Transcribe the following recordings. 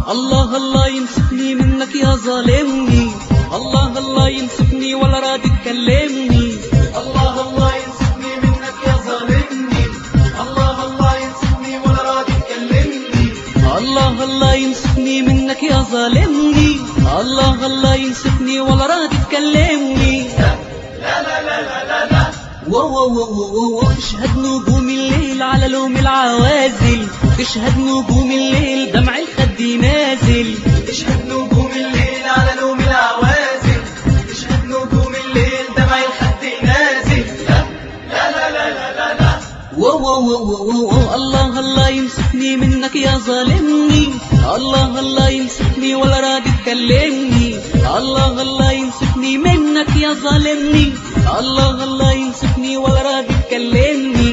الله الله يمسكني منك يا ظالمني، الله الله يمسكني ولا راضي تكلمني. الله الله يمسكني منك يا ظالمني، الله الله يمسكني ولا راضي تكلمني. الله الله يمسكني منك يا ظالمني، الله الله يمسكني ولا راضي تكلمني. لا لا لا لا لا لا. تشهد نجوم الليل على لوم العوازل، تشهد نجوم الليل دمع الخد نازل. تشهد نجوم الليل على لوم العوازل، تشهد نجوم الليل دمع الخد نازل. لا لا لا لا لا لا. الله الله يمسكني منك يا ظالمني، الله الله يمسكني ولا راضي تكلمني. الله الله يمسكني منك يا ظالمني، الله الله يمسكني ولا راضي تكلمني.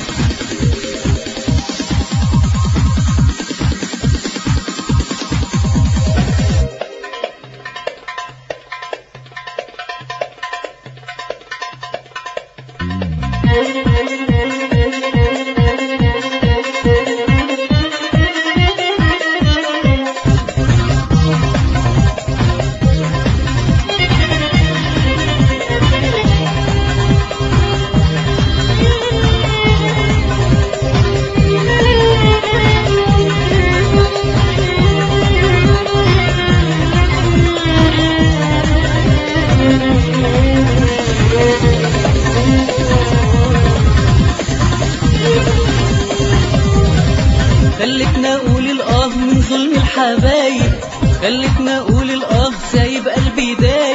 خلتنا اقول الاه من ظلم الحبايب، خلتنا اقول الاه سايب قلبي دايب.